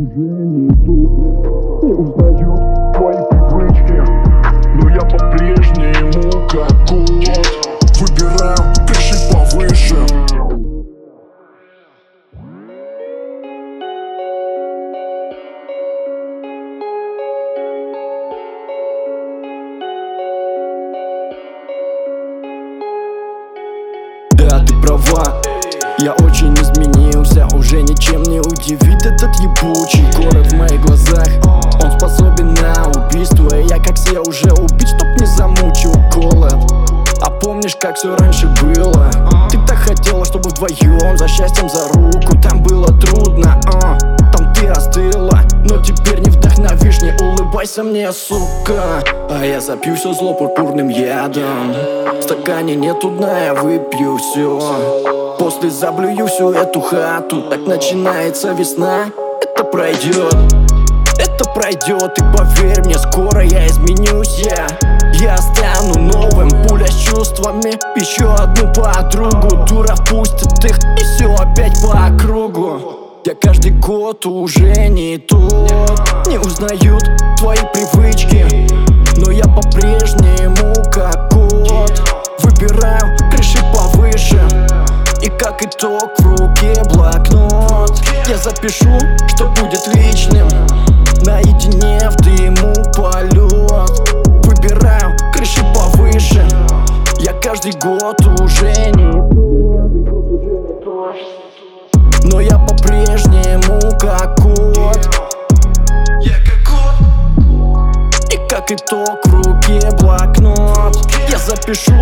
уже не идут, не узнают твои привычки, но я по-прежнему как кот. Выбираю крыши повыше. Да, ты права, я очень изменился. Уже ничем не удивит этот ебучий город в моих глазах. Он способен на убийство, и я как все уже убит, чтоб не замучил голод. А помнишь, как все раньше было? Ты так хотела, чтобы вдвоем за счастьем, за руку. Там было трудно, там ты остыла, но теперь не вдохновишь, не улыбайся мне, сука. А я запью все зло пурпурным ядом. В стакане нету дна, я выпью все. После заблюю всю эту хату. Так начинается весна. Это пройдет, и поверь мне, скоро я изменюсь. Я стану новым, пуля с чувствами. Еще одну подругу, дура впустит их, и все опять по кругу. Я каждый год уже не тот, не узнают твои привычки, но я по-прежнему как кот. Выбираю крыши повыше, и как итог в руке блокнот. Я запишу, что будет личным, наедине в дыму полет. Выбираю крыши повыше, я каждый год уже не тот, но я по-прежнему как кот. Я как кот, и как итог в руке блокнот. Я запишу,